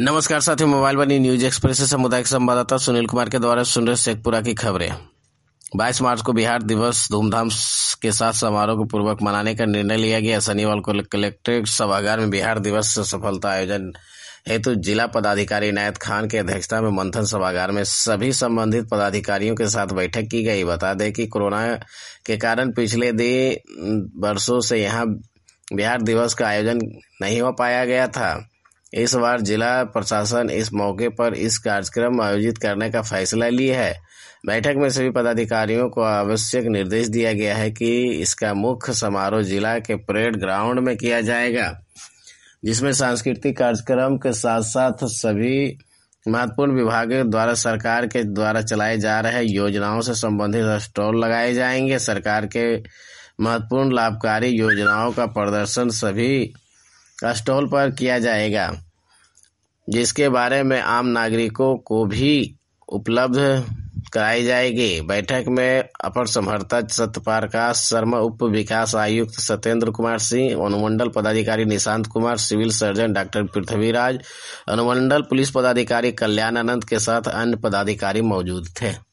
नमस्कार साथियों, मोबाइल बनी न्यूज एक्सप्रेस से सामुदायिक संवाददाता सुनील कुमार के द्वारा सुन रहे शेखपुरा की खबरें। 22 मार्च को बिहार दिवस धूमधाम के साथ समारोह पूर्वक मनाने का निर्णय लिया गया। शनिवार को कलेक्ट्रेट सभागार में बिहार दिवस सफलता आयोजन हेतु जिला पदाधिकारी इनायत खान की अध्यक्षता में मंथन सभागार में सभी संबंधित पदाधिकारियों के साथ बैठक की गई। बता दें कि कोरोना के कारण पिछले वर्षों से यहाँ बिहार दिवस का आयोजन नहीं हो पाया गया था। इस बार जिला प्रशासन इस मौके पर इस कार्यक्रम आयोजित करने का फैसला लिया है। बैठक में सभी पदाधिकारियों को आवश्यक निर्देश दिया गया है कि इसका मुख्य समारोह जिला के परेड ग्राउंड में किया जाएगा, जिसमें सांस्कृतिक कार्यक्रम के साथ साथ सभी महत्वपूर्ण विभागों द्वारा सरकार के द्वारा चलाए जा रहे योजनाओं से संबंधित स्टॉल लगाए जाएंगे। सरकार के महत्वपूर्ण लाभकारी योजनाओं का प्रदर्शन सभी स्टॉल पर किया जाएगा, जिसके बारे में आम नागरिकों को भी उपलब्ध कराई जाएगी। बैठक में अपर समहर्ता सत्यप्रकाश शर्मा, उप विकास आयुक्त सत्येंद्र कुमार सिंह, अनुमंडल पदाधिकारी Nishant Kumar, civil surgeon doctor Prithviraj, अनुमंडल पुलिस पदाधिकारी कल्याण आनंद के साथ अन्य पदाधिकारी मौजूद थे।